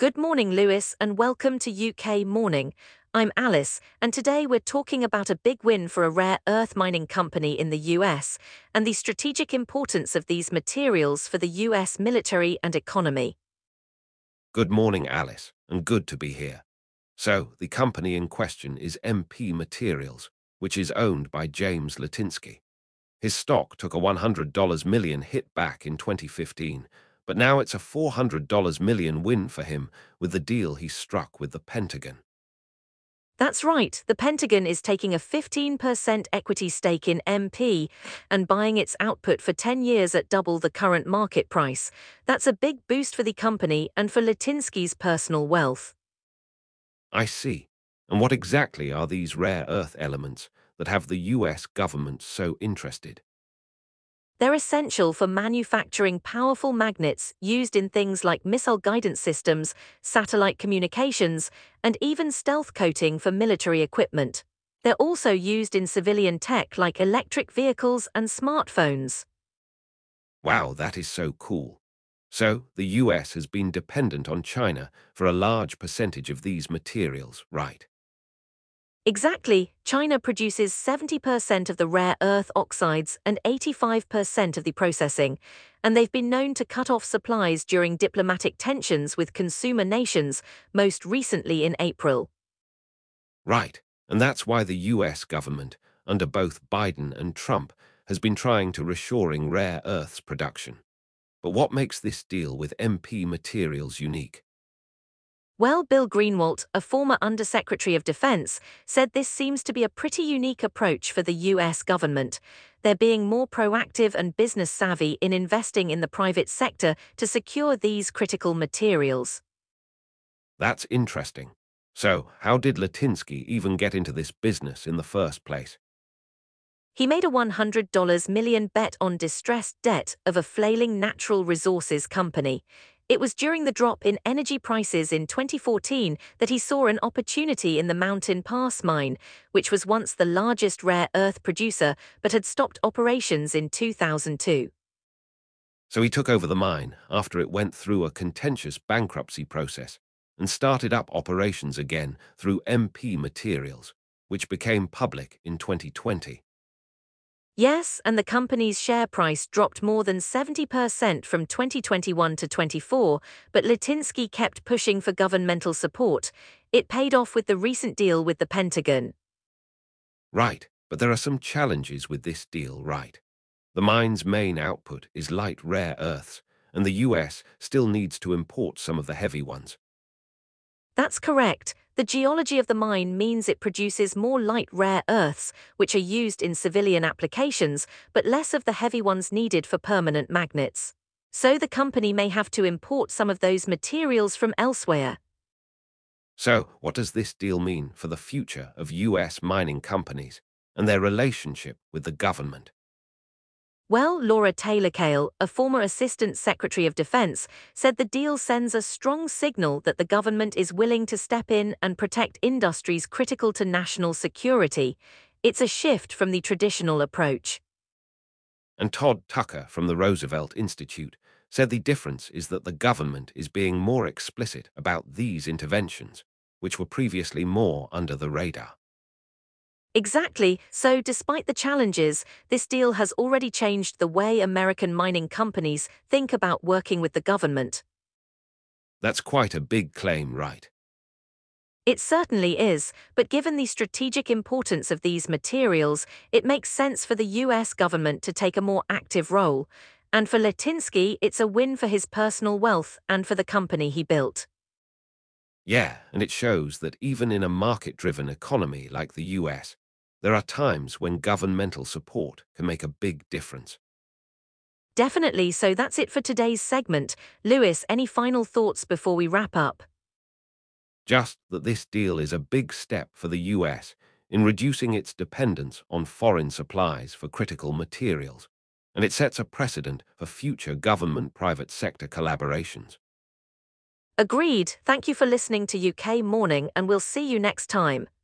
Good morning, Lewis, and welcome to UK Morning. I'm Alice, and today we're talking about a big win for a rare earth mining company in the US and the strategic importance of these materials for the US military and economy. Good morning, Alice, and good to be here. So, the company in question is MP Materials, which is owned by James Litinsky. His stock took a $100 million hit back in 2015, but now it's a $400 million win for him with the deal he struck with the Pentagon. That's right, the Pentagon is taking a 15% equity stake in MP and buying its output for 10 years at double the current market price. That's a big boost for the company and for Litinsky's personal wealth. I see. And what exactly are these rare earth elements that have the US government so interested? They're essential for manufacturing powerful magnets used in things like missile guidance systems, satellite communications, and even stealth coating for military equipment. They're also used in civilian tech like electric vehicles and smartphones. Wow, that is so cool. So, the US has been dependent on China for a large percentage of these materials, right? Exactly, China produces 70% of the rare earth oxides and 85% of the processing, and they've been known to cut off supplies during diplomatic tensions with consumer nations, most recently in April. Right. And that's why the US government, under both Biden and Trump, has been trying to reshoring rare earths production. But what makes this deal with MP Materials unique? Well, Bill Greenwald, a former Undersecretary of Defense, said this seems to be a pretty unique approach for the US government. They're being more proactive and business savvy in investing in the private sector to secure these critical materials. That's interesting. So, how did Latinsky even get into this business in the first place? He made a $100 million bet on distressed debt of a flailing natural resources company. It was during the drop in energy prices in 2014 that he saw an opportunity in the Mountain Pass mine, which was once the largest rare earth producer but had stopped operations in 2002. So he took over the mine after it went through a contentious bankruptcy process and started up operations again through MP Materials, which became public in 2020. Yes, and the company's share price dropped more than 70% from 2021 to 24, but Litinsky kept pushing for governmental support. It paid off with the recent deal with the Pentagon. Right, but there are some challenges with this deal, right? The mine's main output is light rare earths, and the US still needs to import some of the heavy ones. That's correct. The geology of the mine means it produces more light rare earths, which are used in civilian applications, but less of the heavy ones needed for permanent magnets. So the company may have to import some of those materials from elsewhere. So, what does this deal mean for the future of US mining companies and their relationship with the government? Well, Laura Taylor Kale, a former Assistant Secretary of Defense, said the deal sends a strong signal that the government is willing to step in and protect industries critical to national security. It's a shift from the traditional approach. And Todd Tucker from the Roosevelt Institute said the difference is that the government is being more explicit about these interventions, which were previously more under the radar. Exactly. So, despite the challenges, this deal has already changed the way American mining companies think about working with the government. That's quite a big claim, right? It certainly is, but given the strategic importance of these materials, it makes sense for the US government to take a more active role. And for Litinsky, it's a win for his personal wealth and for the company he built. Yeah, and it shows that even in a market-driven economy like the US, there are times when governmental support can make a big difference. Definitely, so that's it for today's segment. Lewis, any final thoughts before we wrap up? Just that this deal is a big step for the US in reducing its dependence on foreign supplies for critical materials, and it sets a precedent for future government-private sector collaborations. Agreed. Thank you for listening to UK Morning, and we'll see you next time.